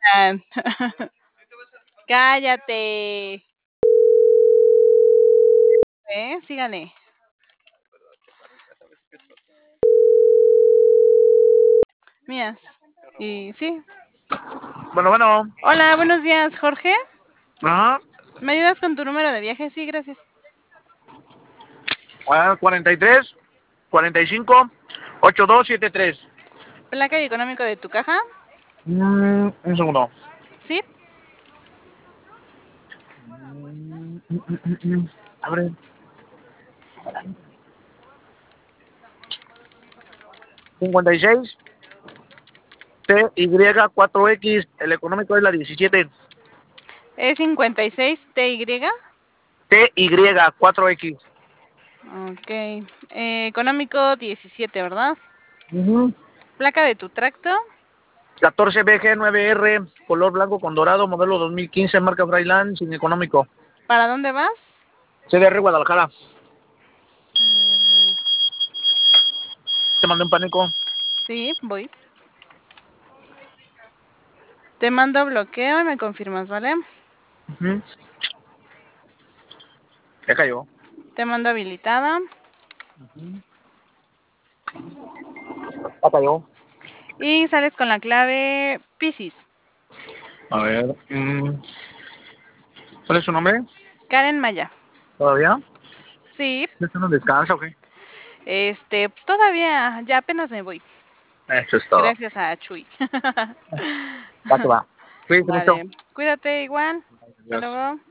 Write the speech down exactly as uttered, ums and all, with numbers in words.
Tan. Cállate. ¿Eh? Sí gané. Mías. Y sí. Bueno, bueno. Hola, buenos días, Jorge. Ajá. ¿Me ayudas con tu número de viaje? Sí, gracias. Ah, cuarenta y tres, cuarenta y cinco, ochenta y dos setenta y tres. ¿Placa y económico de tu caja? Mm, un segundo. Sí. Mm, mm, mm, mm. Abre. cincuenta y seis, T Y cuatro X, el económico es la diecisiete. ¿Es cincuenta y seis T Y? T Y cuatro X. Ok. Eh, económico diecisiete, ¿verdad? Uh-huh. ¿Placa de tu tracto? catorce B G nueve R, color blanco con dorado, modelo dos mil quince, marca Freiland, sin económico. ¿Para dónde vas? C D R Guadalajara. Te mandé un pánico. Sí, voy. Te mando bloqueo y me confirmas, ¿vale? Uh-huh. Ya cayó. Te mando habilitada. Uh-huh. Ya cayó. Y sales con la clave Piscis. A ver. Mm. ¿Cuál es su nombre? Karen Maya. ¿Todavía? Sí. ¿Esto no descansa o qué? Este, pues todavía, ya apenas me voy. Eso es todo. Gracias a Chuy. Va que va. Cuídate mucho. Vale. Cuídate igual. Hasta Adiós. luego.